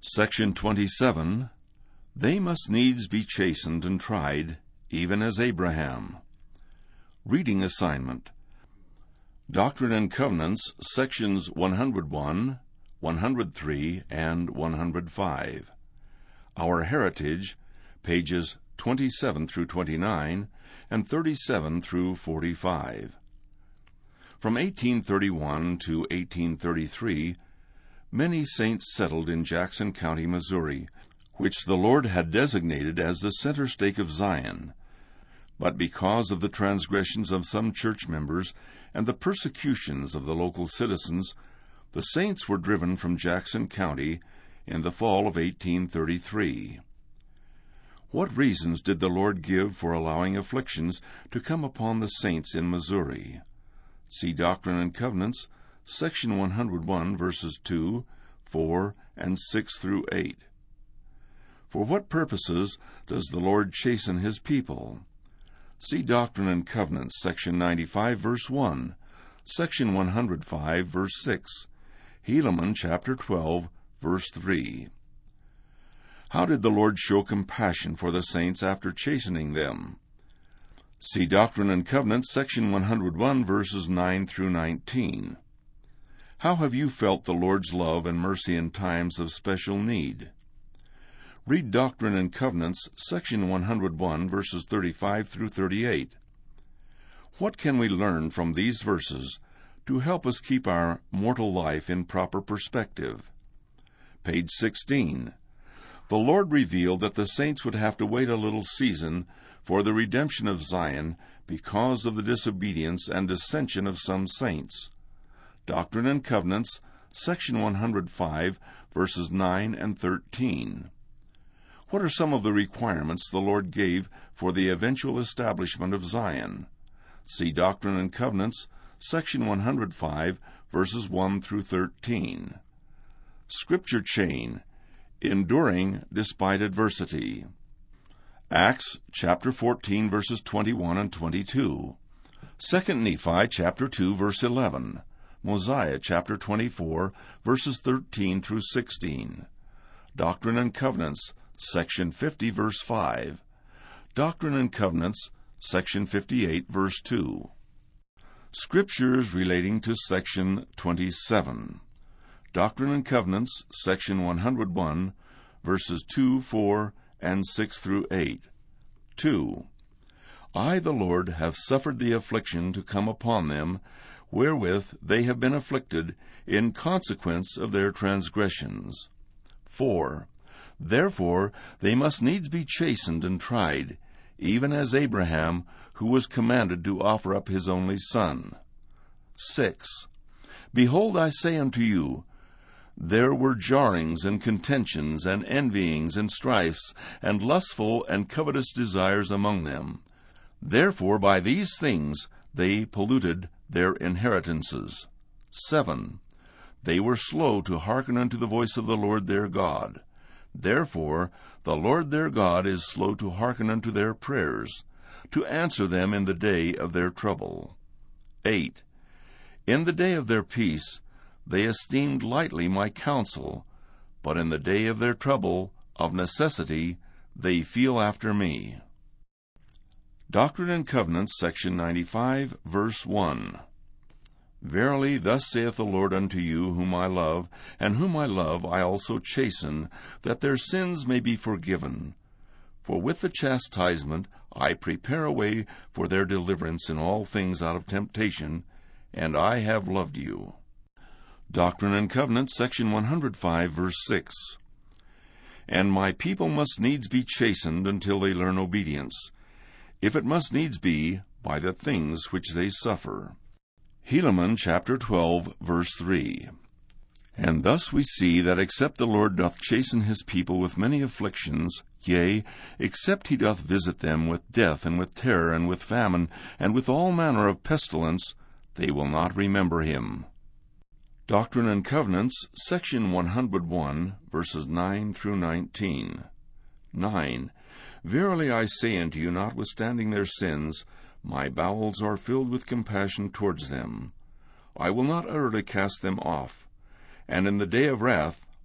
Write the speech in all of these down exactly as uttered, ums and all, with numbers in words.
Section twenty-seven. They must needs be chastened and tried, even as Abraham. Reading assignment. Doctrine and Covenants, sections one hundred one, one hundred three, and one hundred five. Our Heritage, pages twenty-seven through twenty-nine, and thirty-seven through forty-five. From eighteen thirty-one to eighteen thirty-three, many saints settled in Jackson County, Missouri, which the Lord had designated as the center stake of Zion. But because of the transgressions of some church members and the persecutions of the local citizens, the saints were driven from Jackson County in the fall of eighteen thirty-three. What reasons did the Lord give for allowing afflictions to come upon the saints in Missouri? See Doctrine and Covenants, section one hundred one, verses two, four, and six through eight. For what purposes does the Lord chasten his people? See Doctrine and Covenants, section ninety-five, verse one, section one hundred five, verse six, Helaman, chapter twelve, verse three. How did the Lord show compassion for the saints after chastening them? See Doctrine and Covenants, section one hundred one, verses nine through nineteen. How have you felt the Lord's love and mercy in times of special need? Read Doctrine and Covenants, section one hundred one, verses thirty-five through thirty-eight. What can we learn from these verses to help us keep our mortal life in proper perspective? Page sixteen. The Lord revealed that the saints would have to wait a little season for the redemption of Zion because of the disobedience and dissension of some saints. Doctrine and Covenants, section one hundred five, verses nine and thirteen. What are some of the requirements the Lord gave for the eventual establishment of Zion? See Doctrine and Covenants, section one hundred five, verses one through thirteen. Scripture chain, enduring despite adversity. Acts, chapter fourteen, verses twenty-one and twenty-two. Second Nephi, chapter two, verse eleven. Mosiah, chapter twenty-four, verses thirteen through sixteen. Doctrine and Covenants, section fifty, verse five. Doctrine and Covenants, section fifty-eight, verse two. Scriptures relating to section twenty-seven. Doctrine and Covenants, section one hundred one, verses two, four, and six through eight. two. I, the Lord, have suffered the affliction to come upon them, wherewith they have been afflicted in consequence of their transgressions. four. Therefore they must needs be chastened and tried, even as Abraham, who was commanded to offer up his only son. six. Behold, I say unto you, there were jarrings and contentions and envyings and strifes and lustful and covetous desires among them. Therefore by these things they polluted their inheritances. seven. They were slow to hearken unto the voice of the Lord their God. Therefore the Lord their God is slow to hearken unto their prayers, to answer them in the day of their trouble. eight. In the day of their peace they esteemed lightly my counsel, but in the day of their trouble, of necessity, they feel after me. Doctrine and Covenants, section ninety-five, verse one. Verily, thus saith the Lord unto you, whom I love, and whom I love I also chasten, that their sins may be forgiven. For with the chastisement I prepare a way for their deliverance in all things out of temptation, and I have loved you. Doctrine and Covenants, section one hundred five, verse six. And my people must needs be chastened until they learn obedience, if it must needs be, by the things which they suffer. Helaman, chapter twelve, verse three. And thus we see that except the Lord doth chasten his people with many afflictions, yea, except he doth visit them with death and with terror and with famine and with all manner of pestilence, they will not remember him. Doctrine and Covenants, section one hundred one, verses nine through nineteen. nine. Verily I say unto you, notwithstanding their sins, my bowels are filled with compassion towards them. I will not utterly cast them off, and in the day of wrath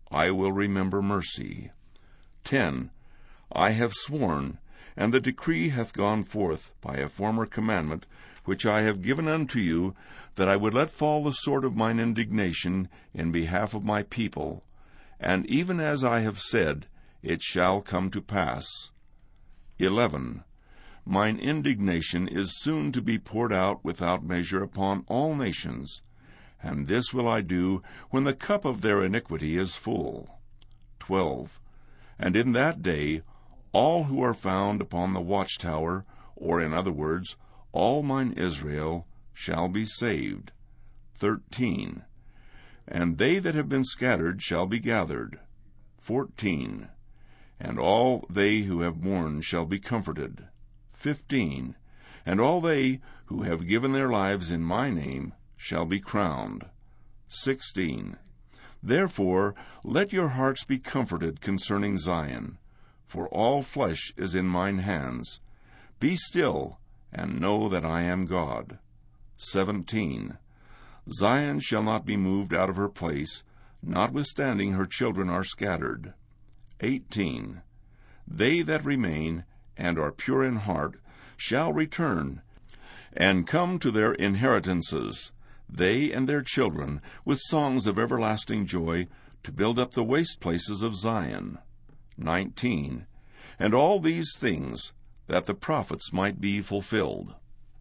I will remember mercy. Ten. I have sworn, and the decree hath gone forth by a former commandment, which I have given unto you, that I would let fall the sword of mine indignation in behalf of my people. And even as I have said, it shall come to pass. Eleven. Mine indignation is soon to be poured out without measure upon all nations, and this will I do when the cup of their iniquity is full. Twelve. And in that day all who are found upon the watchtower, or in other words, all mine Israel, shall be saved. Thirteen. And they that have been scattered shall be gathered. Fourteen. And all they who have mourned shall be comforted. Fifteen. And all they who have given their lives in my name shall be crowned. Sixteen. Therefore let your hearts be comforted concerning Zion, for all flesh is in mine hands. Be still, and know that I am God. Seventeen. Zion shall not be moved out of her place, notwithstanding her children are scattered. Eighteen. They that remain, and are pure in heart, shall return, and come to their inheritances, they and their children, with songs of everlasting joy, to build up the waste places of Zion. Nineteen. And all these things, that the prophets might be fulfilled.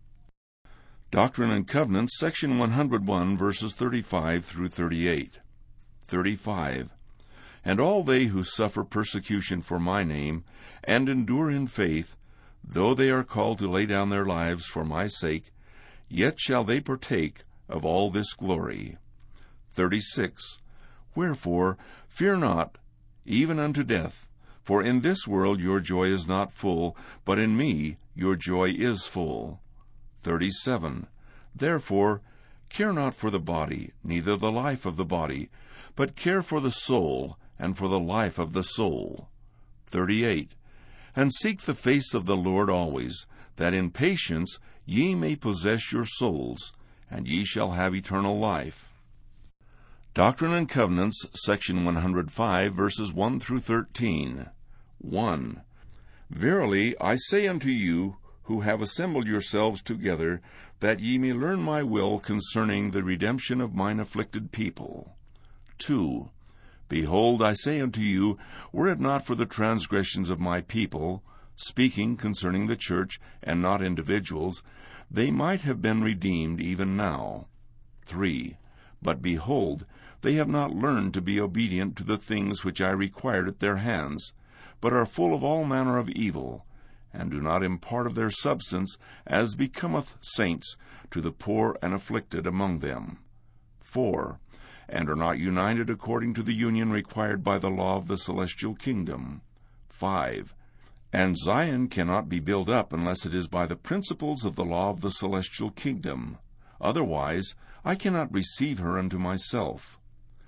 Doctrine and Covenants, section one hundred one, verses thirty-five through thirty-eight. Thirty-five. And all they who suffer persecution for my name, and endure in faith, though they are called to lay down their lives for my sake, yet shall they partake of all this glory. Thirty-six. Wherefore, fear not, even unto death, for in this world your joy is not full, but in me your joy is full. Thirty-seven. Therefore, care not for the body, neither the life of the body, but care for the soul, and for the life of the soul. Thirty-eight. And seek the face of the Lord always, that in patience ye may possess your souls, and ye shall have eternal life. Doctrine and Covenants, section one hundred five, verses one through thirteen. One. Verily I say unto you, who have assembled yourselves together, that ye may learn my will concerning the redemption of mine afflicted people. Two. Behold, I say unto you, were it not for the transgressions of my people, speaking concerning the church, and not individuals, they might have been redeemed even now. Three. But behold, they have not learned to be obedient to the things which I required at their hands, but are full of all manner of evil, and do not impart of their substance, as becometh saints, to the poor and afflicted among them. Four. And are not united according to the union required by the law of the celestial kingdom. Five. And Zion cannot be built up unless it is by the principles of the law of the celestial kingdom. Otherwise, I cannot receive her unto myself.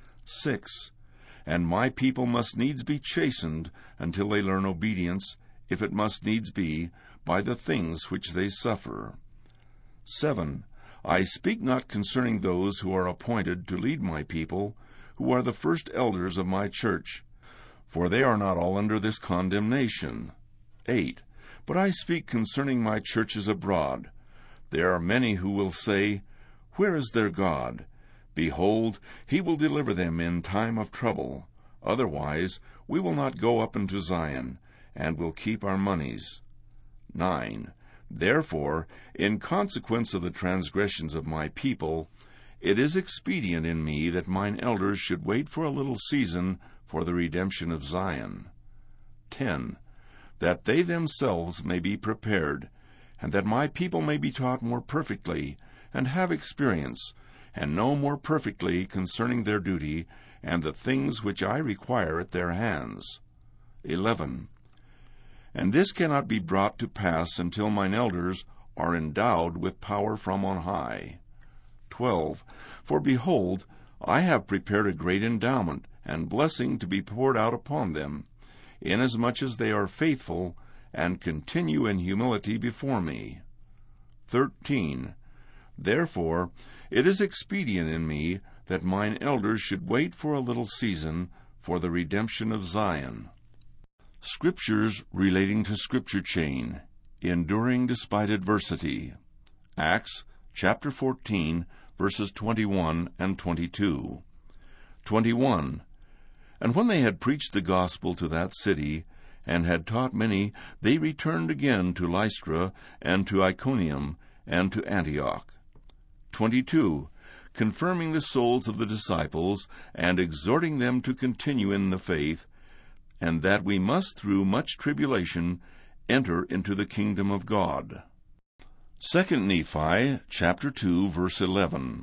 Six. And my people must needs be chastened until they learn obedience, if it must needs be, by the things which they suffer. Seven. I speak not concerning those who are appointed to lead my people, who are the first elders of my church, for they are not all under this condemnation. Eight. But I speak concerning my churches abroad. There are many who will say, Where is their God? Behold, he will deliver them in time of trouble. Otherwise, we will not go up into Zion, and will keep our monies. Nine. Therefore, in consequence of the transgressions of my people, it is expedient in me that mine elders should wait for a little season for the redemption of Zion. Ten. That they themselves may be prepared, and that my people may be taught more perfectly, and have experience, and know more perfectly concerning their duty, and the things which I require at their hands. Eleven. And this cannot be brought to pass until mine elders are endowed with power from on high. Twelve. For behold, I have prepared a great endowment, and blessing to be poured out upon them, inasmuch as they are faithful, and continue in humility before me. Thirteen. Therefore it is expedient in me that mine elders should wait for a little season, for the redemption of Zion. Scriptures relating to Scripture chain, enduring despite adversity. Acts chapter fourteen, verses twenty-one and twenty-two. twenty-one. And when they had preached the gospel to that city, and had taught many, they returned again to Lystra, and to Iconium, and to Antioch. twenty-two. Confirming the souls of the disciples, and exhorting them to continue in the faith, and that we must through much tribulation enter into the kingdom of God. Second Nephi chapter two, verse eleven.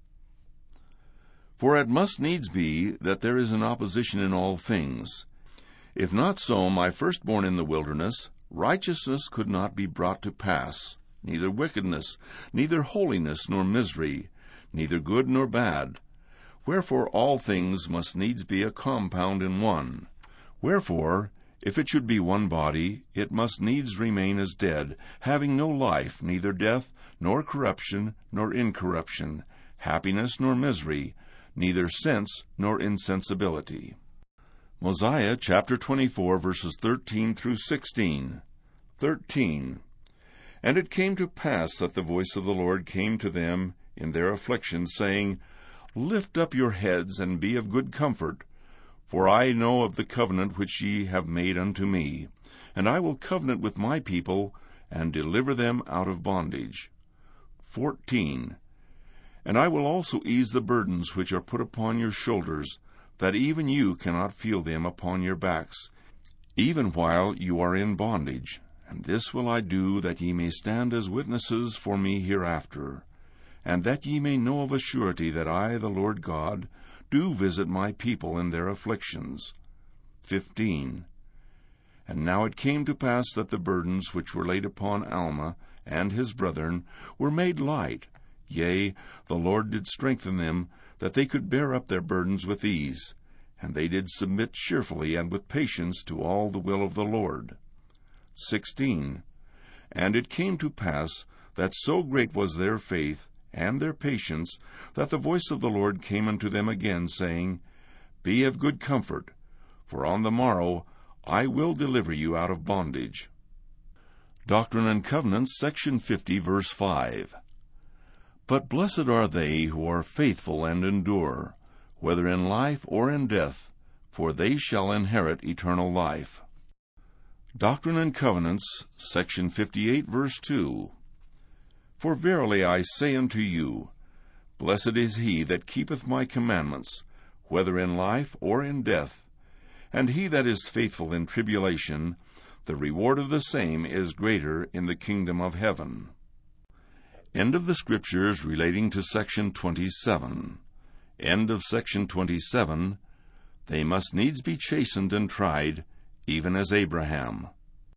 For it must needs be that there is an opposition in all things. If not so, my firstborn in the wilderness, righteousness could not be brought to pass, neither wickedness, neither holiness nor misery, neither good nor bad. Wherefore all things must needs be a compound in one. Wherefore, if it should be one body, it must needs remain as dead, having no life, neither death, nor corruption, nor incorruption, happiness nor misery, neither sense nor insensibility. Mosiah chapter twenty-four, verses thirteen through sixteen. thirteen. And it came to pass that the voice of the Lord came to them in their affliction, saying, Lift up your heads, and be of good comfort, for I know of the covenant which ye have made unto me, and I will covenant with my people, and deliver them out of bondage. fourteen. And I will also ease the burdens which are put upon your shoulders, that even you cannot feel them upon your backs, even while you are in bondage. And this will I do, that ye may stand as witnesses for me hereafter, and that ye may know of a surety that I, the Lord God, do visit my people in their afflictions. fifteen. And now it came to pass that the burdens which were laid upon Alma and his brethren were made light. Yea, the Lord did strengthen them, that they could bear up their burdens with ease. And they did submit cheerfully and with patience to all the will of the Lord. sixteen. And it came to pass that so great was their faith and their patience, that the voice of the Lord came unto them again, saying, Be of good comfort, for on the morrow I will deliver you out of bondage. Doctrine and Covenants, section fifty, verse five. But blessed are they who are faithful and endure, whether in life or in death, for they shall inherit eternal life. Doctrine and Covenants, section fifty-eight, verse two. For verily I say unto you, Blessed is he that keepeth my commandments, whether in life or in death. And he that is faithful in tribulation, the reward of the same is greater in the kingdom of heaven. End of the Scriptures relating to section twenty-seven. End of section twenty-seven. They must needs be chastened and tried, even as Abraham.